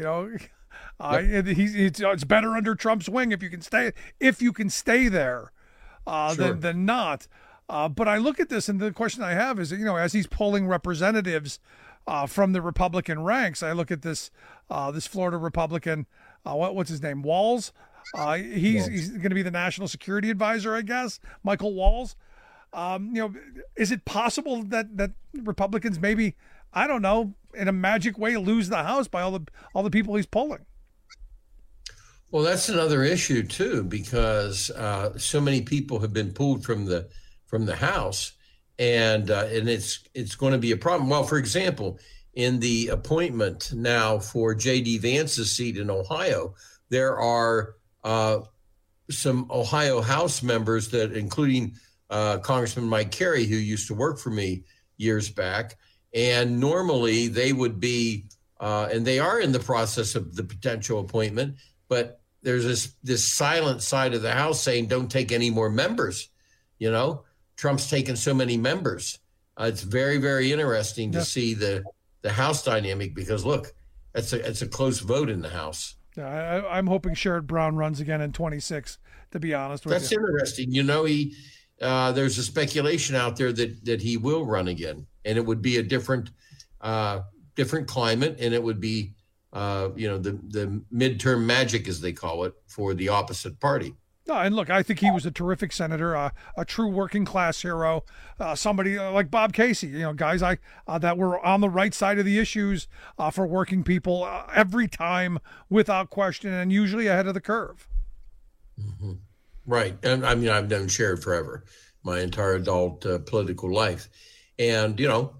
It's better under Trump's wing if you can stay there, sure. than not. But I look at this, and the question I have is, as he's polling representatives from the Republican ranks, I look at this Florida Republican, what's his name, Walz. He's going to be the national security advisor, I guess, Michael Walz. Is it possible that Republicans maybe, I don't know, in a magic way lose the House by all the people he's polling? Well, that's another issue too, because so many people have been pulled from the House, and it's going to be a problem. Well, for example, in the appointment now for J.D. Vance's seat in Ohio, there are some Ohio House members that, including Congressman Mike Carey, who used to work for me years back, and normally they would be, and they are in the process of the potential appointment, but there's this silent side of the House saying, don't take any more members. Trump's taken so many members. It's very, very interesting to see the House dynamic because, look, it's a close vote in the House. Yeah, I'm hoping Sherrod Brown runs again in 26, to be honest with you. That's interesting. He there's a speculation out there that he will run again, and it would be a different climate, and it would be the midterm magic, as they call it, for the opposite party. No, and look, I think he was a terrific senator, a true working class hero, somebody like Bob Casey, guys that were on the right side of the issues for working people every time without question and usually ahead of the curve. Mm-hmm. Right. And I mean, I've known Sherrod forever, my entire adult political life. And,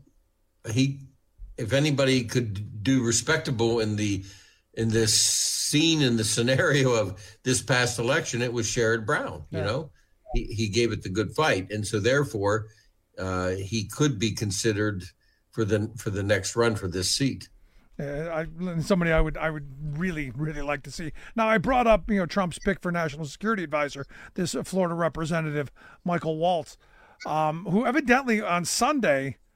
if anybody could do respectable in this scene, in the scenario of this past election, it was Sherrod Brown. He gave it the good fight, and so therefore he could be considered for the next run for this seat. Somebody I would really, really like to see. Now, I brought up Trump's pick for national security advisor, this Florida representative Michael Walz, who evidently on Sunday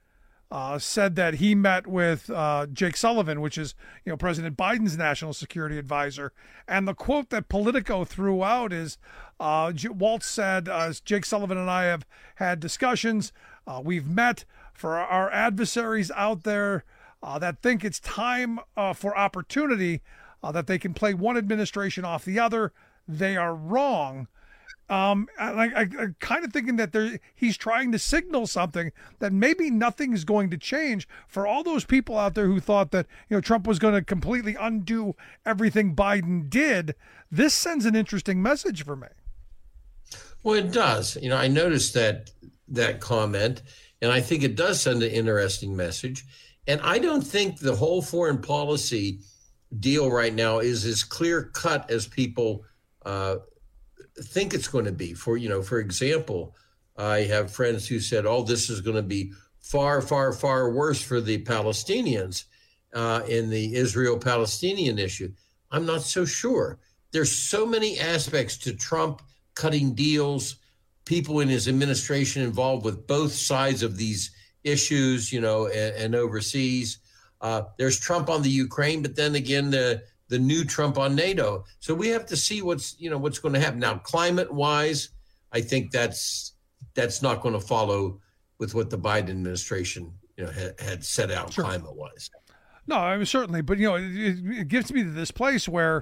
said that he met with Jake Sullivan, which is, President Biden's national security advisor. And the quote that Politico threw out is, Waltz said, Jake Sullivan and I have had discussions. We've met. For our adversaries out there that think it's time for opportunity, that they can play one administration off the other, they are wrong. I'm kind of thinking that he's trying to signal something that maybe nothing is going to change for all those people out there who thought that Trump was going to completely undo everything Biden did. This sends an interesting message for me. Well, it does. I noticed that comment, and I think it does send an interesting message. And I don't think the whole foreign policy deal right now is as clear cut as people think it's going to be. For example, I have friends who said, this is going to be far, far, far worse for the Palestinians in the Israel-Palestinian issue. I'm not so sure. There's so many aspects to Trump cutting deals, people in his administration involved with both sides of these issues, and overseas. There's Trump on the Ukraine, but then again, the new Trump on NATO. So we have to see what's going to happen. Now, climate-wise, I think that's not going to follow with what the Biden administration, had set out climate-wise. No, I mean, certainly, but it gives me to this place where,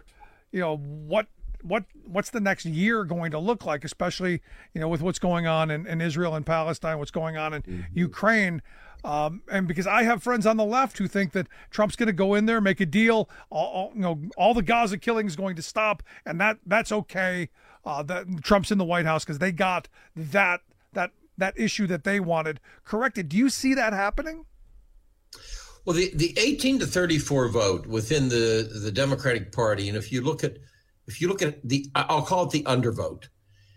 what's the next year going to look like, especially with what's going on in Israel and Palestine, what's going on in Ukraine. And because I have friends on the left who think that Trump's going to go in there, make a deal, all the Gaza killing is going to stop, and that's okay. That Trump's in the White House because they got that issue that they wanted corrected. Do you see that happening? Well, the 18 to 34 vote within the Democratic Party, and if you look at I'll call it the undervote.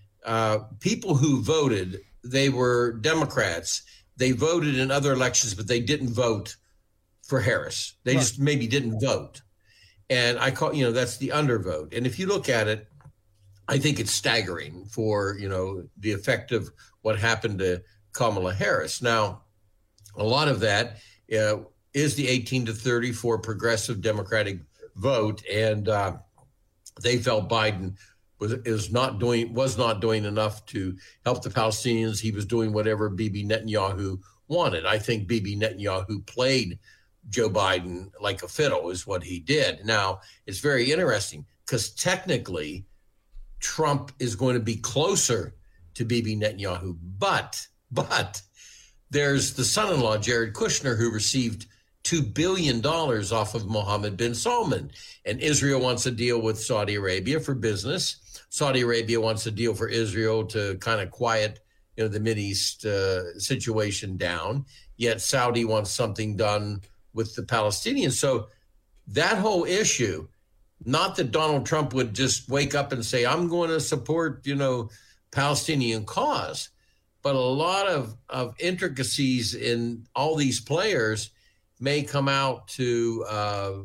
People who voted, they were Democrats. They voted in other elections, but they didn't vote for Harris. They just maybe didn't vote. And I call, that's the undervote. And if you look at it, I think it's staggering for, the effect of what happened to Kamala Harris. Now, a lot of that is the 18 to 34 progressive Democratic vote. And they felt Biden was not doing enough to help the Palestinians. He was doing whatever Bibi Netanyahu wanted. I think Bibi Netanyahu played Joe Biden like a fiddle is what he did. Now, it's very interesting because technically Trump is going to be closer to Bibi Netanyahu, but there's the son-in-law, Jared Kushner, who received $2 billion off of Mohammed bin Salman. And Israel wants a deal with Saudi Arabia for business. Saudi Arabia wants a deal for Israel to kind of quiet, the Mideast situation down. Yet Saudi wants something done with the Palestinians. So that whole issue, not that Donald Trump would just wake up and say, I'm going to support, Palestinian cause, but a lot of intricacies in all these players may come out to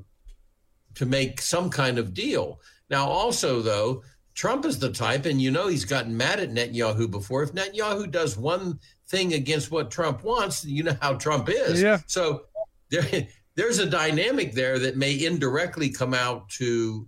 make some kind of deal. Now, also, though, Trump is the type, and he's gotten mad at Netanyahu before. If Netanyahu does one thing against what Trump wants, you know how Trump is. Yeah. So there's a dynamic there that may indirectly come out to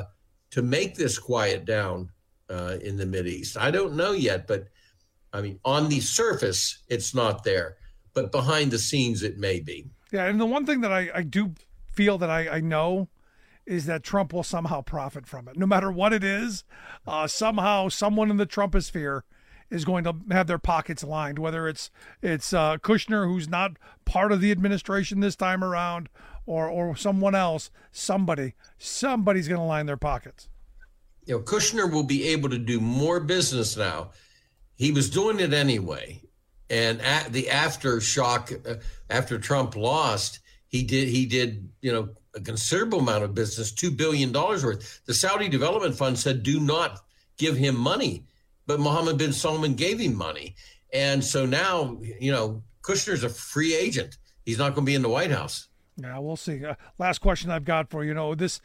make this quiet down in the Mideast. I don't know yet, but I mean, on the surface, it's not there, but behind the scenes, it may be. Yeah, and the one thing that I do feel that I know is that Trump will somehow profit from it. No matter what it is, somehow someone in the Trumposphere is going to have their pockets lined, whether it's Kushner, who's not part of the administration this time around, or someone else. Somebody's going to line their pockets. Kushner will be able to do more business now. He was doing it anyway. And at the aftershock, after Trump lost, he did, a considerable amount of business, $2 billion worth. The Saudi Development Fund said, do not give him money, but Mohammed bin Salman gave him money. And so now, Kushner's a free agent. He's not going to be in the White House. Yeah, we'll see. Last question I've got for you. This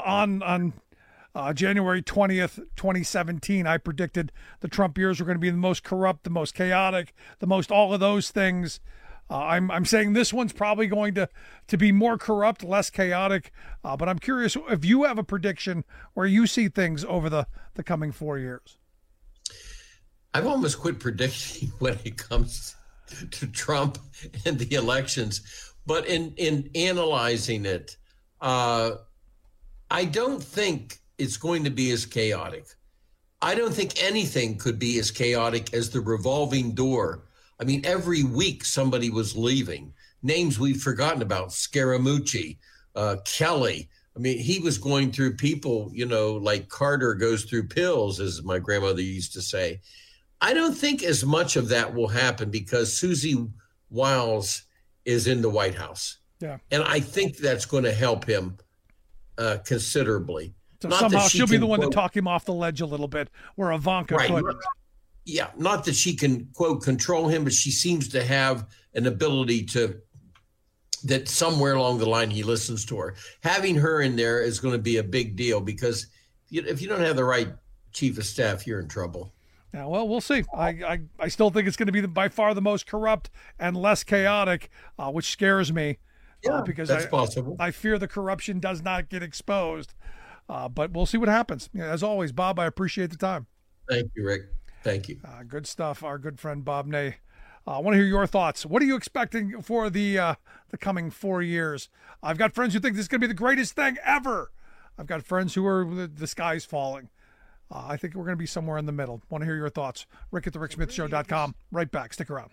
on January 20th, 2017, I predicted the Trump years were going to be the most corrupt, the most chaotic, the most all of those things. I'm saying this one's probably going to be more corrupt, less chaotic. But I'm curious if you have a prediction where you see things over the coming 4 years. I've almost quit predicting when it comes to Trump and the elections. But in analyzing it, I don't think it's going to be as chaotic. I don't think anything could be as chaotic as the revolving door. I mean, every week somebody was leaving. Names we've forgotten about, Scaramucci, Kelly. I mean, he was going through people, like Carter goes through pills, as my grandmother used to say. I don't think as much of that will happen because Susie Wiles is in the White House. Yeah. And I think that's going to help him considerably. So somehow she'll be the one to talk him off the ledge a little bit, where Ivanka couldn't. Yeah, not that she can, quote, control him, but she seems to have an ability that somewhere along the line he listens to her. Having her in there is going to be a big deal because if you don't have the right chief of staff, you're in trouble. Yeah, well, we'll see. I still think it's going to be by far the most corrupt and less chaotic, which scares me. Yeah, because that's possible. I fear the corruption does not get exposed. But we'll see what happens. As always, Bob, I appreciate the time. Thank you, Rick. Thank you. Good stuff. Our good friend Bob Ney. I want to hear your thoughts. What are you expecting for the coming 4 years? I've got friends who think this is going to be the greatest thing ever. I've got friends who are the sky's falling. I think we're going to be somewhere in the middle. Want to hear your thoughts. Rick at thericksmithshow.com. Right back. Stick around.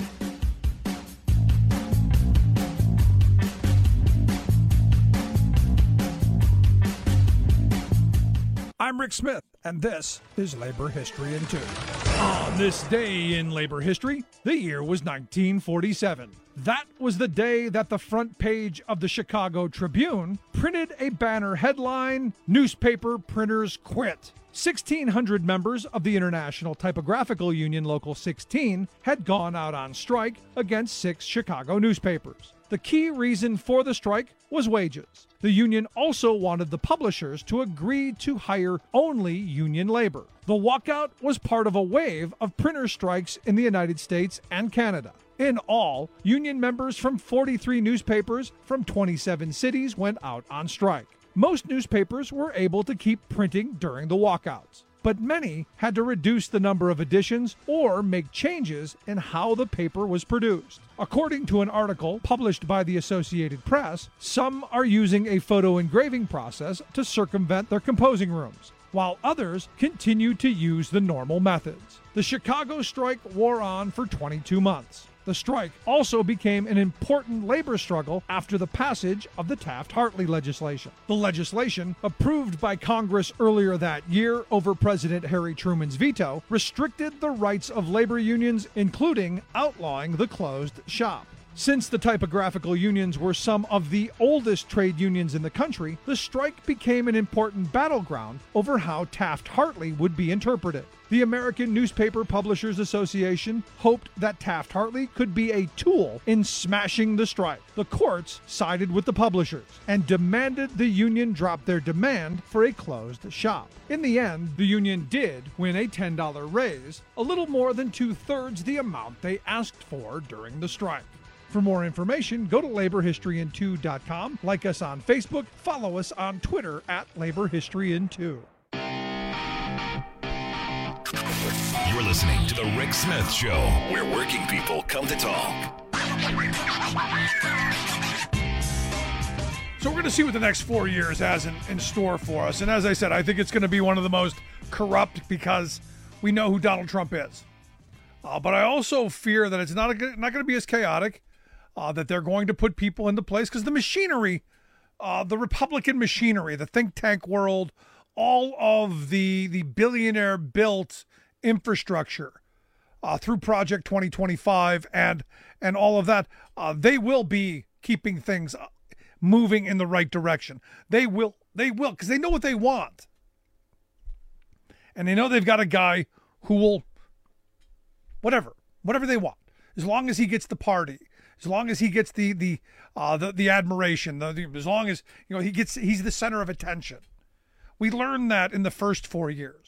I'm Rick Smith, and this is Labor History in 2. On this day in labor history, the year was 1947. That was the day that the front page of the Chicago Tribune printed a banner headline, "Newspaper Printers Quit." 1,600 members of the International Typographical Union Local 16 had gone out on strike against 6 Chicago newspapers. The key reason for the strike was wages. The union also wanted the publishers to agree to hire only union labor. The walkout was part of a wave of printer strikes in the United States and Canada. In all, union members from 43 newspapers from 27 cities went out on strike. Most newspapers were able to keep printing during the walkouts, but many had to reduce the number of editions or make changes in how the paper was produced. According to an article published by the Associated Press, some are using a photo engraving process to circumvent their composing rooms, while others continue to use the normal methods. The Chicago strike wore on for 22 months. The strike also became an important labor struggle after the passage of the Taft-Hartley legislation. The legislation, approved by Congress earlier that year over President Harry Truman's veto, restricted the rights of labor unions, including outlawing the closed shop. Since the typographical unions were some of the oldest trade unions in the country, the strike became an important battleground over how Taft-Hartley would be interpreted. The American Newspaper Publishers Association hoped that Taft-Hartley could be a tool in smashing the strike. The courts sided with the publishers and demanded the union drop their demand for a closed shop. In the end, the union did win a $10 raise, a little more than 2/3 the amount they asked for during the strike. For more information, go to laborhistoryin2.com, like us on Facebook, follow us on Twitter at laborhistoryin2. You're listening to The Rick Smith Show, where working people come to talk. So we're going to see what the next 4 years has in store for us. And as I said, I think it's going to be one of the most corrupt because we know who Donald Trump is. But I also fear that it's not going to be as chaotic, that they're going to put people into place because the machinery, the Republican machinery, the think tank world, all of the billionaire-built infrastructure through Project 2025 and all of that, they will be keeping things moving in the right direction. They will, because they know what they want. And they know they've got a guy who will, whatever they want, as long as he gets the party, as long as he gets the admiration, as long as he's the center of attention. We learned that in the first 4 years.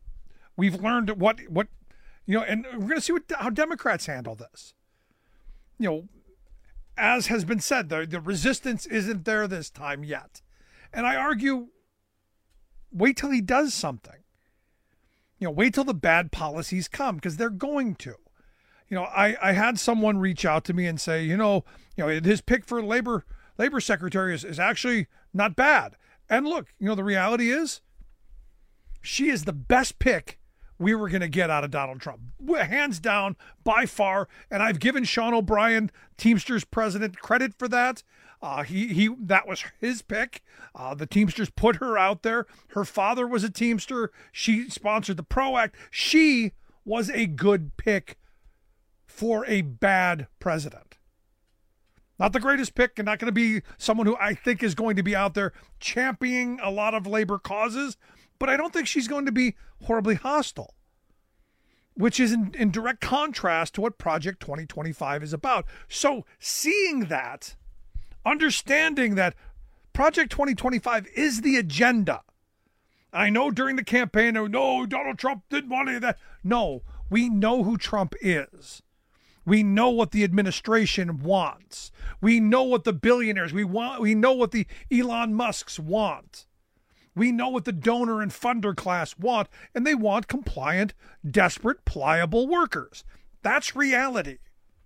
We've learned what and we're going to see how Democrats handle this. as has been said, the resistance isn't there this time yet. And I argue, wait till he does something. Wait till the bad policies come, because they're going to. I had someone reach out to me and say, his pick for labor secretary is actually not bad. And look, the reality is, she is the best pick we were going to get out of Donald Trump, hands down, by far. And I've given Sean O'Brien, Teamsters president, credit for that. That was his pick. The Teamsters put her out there. Her father was a Teamster. She sponsored the PRO Act. She was a good pick for a bad president. Not the greatest pick, and not going to be someone who I think is going to be out there championing a lot of labor causes, but I don't think she's going to be horribly hostile, which is in direct contrast to what Project 2025 is about. So seeing that, understanding that Project 2025 is the agenda. I know during the campaign, no, Donald Trump didn't want any of that. No, we know who Trump is. We know what the administration wants. We know what the billionaires we know what the Elon Musks want. We know what the donor and funder class want, and they want compliant, desperate, pliable workers. That's reality.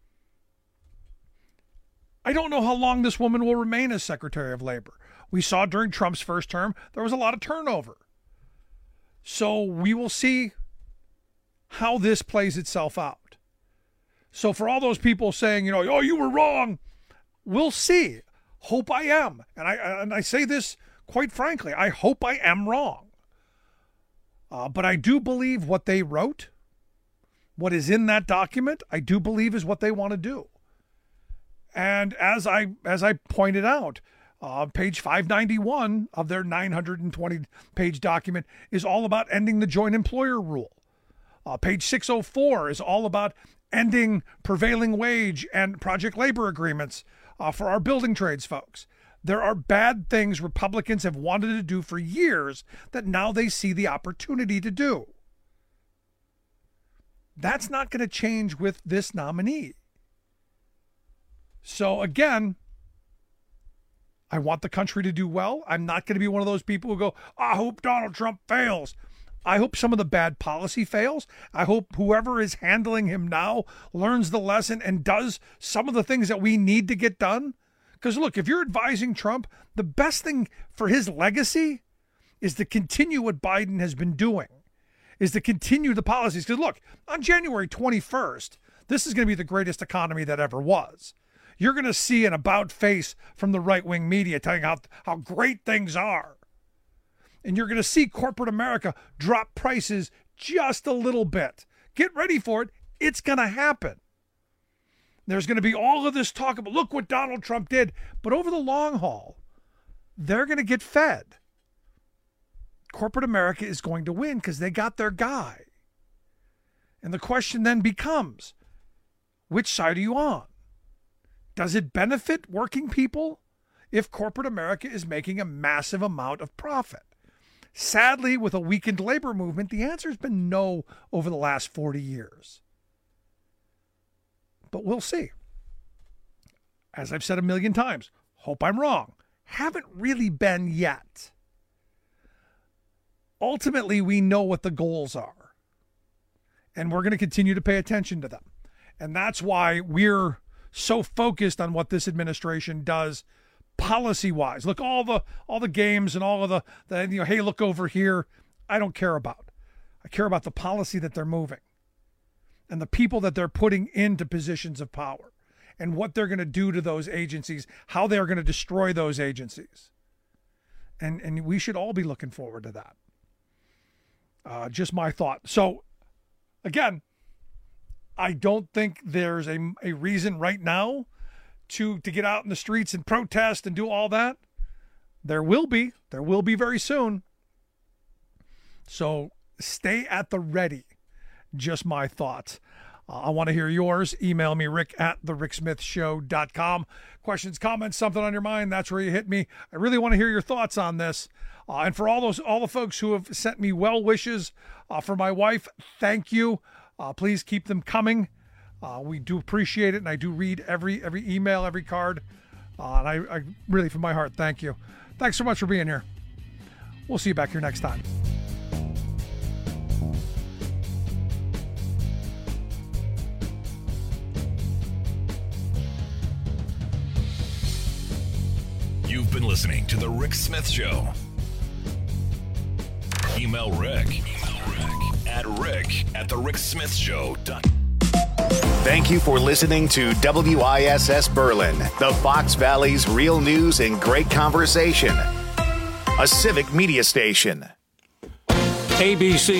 I don't know how long this woman will remain as Secretary of Labor. We saw during Trump's first term, there was a lot of turnover. So we will see how this plays itself out. So for all those people saying, oh, you were wrong, we'll see. Hope I am. And I say this quite frankly, I hope I am wrong. But I do believe what they wrote, what is in that document, I do believe is what they want to do. And as I pointed out, page 591 of their 920-page document is all about ending the joint employer rule. Page 604 is all about ending prevailing wage and project labor agreements for our building trades folks. There are bad things Republicans have wanted to do for years that now they see the opportunity to do. That's not going to change with this nominee. So again, I want the country to do well. I'm not going to be one of those people who go, I hope Donald Trump fails. I hope some of the bad policy fails. I hope whoever is handling him now learns the lesson and does some of the things that we need to get done. Because look, if you're advising Trump, the best thing for his legacy is to continue what Biden has been doing, is to continue the policies. Because look, on January 21st, this is going to be the greatest economy that ever was. You're going to see an about face from the right-wing media telling how great things are. And you're going to see corporate America drop prices just a little bit. Get ready for it. It's going to happen. There's going to be all of this talk about, look what Donald Trump did. But over the long haul, they're going to get fed. Corporate America is going to win because they got their guy. And the question then becomes, which side are you on? Does it benefit working people if corporate America is making a massive amount of profit? Sadly, with a weakened labor movement, the answer has been no over the last 40 years. But we'll see. As I've said a million times, hope I'm wrong. Haven't really been yet. Ultimately, we know what the goals are. And we're going to continue to pay attention to them. And that's why we're so focused on what this administration does policy-wise. Look, all the games and all of the hey, look over here, I don't care about. I care about the policy that they're moving and the people that they're putting into positions of power and what they're going to do to those agencies, how they're going to destroy those agencies. And we should all be looking forward to that. Just my thought. So, again, I don't think there's a reason right now to get out in the streets and protest and do all that. There will be very soon. So stay at the ready. Just my thoughts. I want to hear yours. Email me, rick@thericksmithshow.com. Questions, comments, something on your mind, that's where you hit me. I really want to hear your thoughts on this. And for all the folks who have sent me well wishes for my wife, thank you. Please keep them coming. We do appreciate it, and I do read every email, every card. And I really, from my heart, thank you. Thanks so much for being here. We'll see you back here next time. You've been listening to The Rick Smith Show. Email Rick at rick@thericksmithshow.com. Thank you for listening to WISS Berlin, the Fox Valley's real news and great conversation. A civic media station. ABC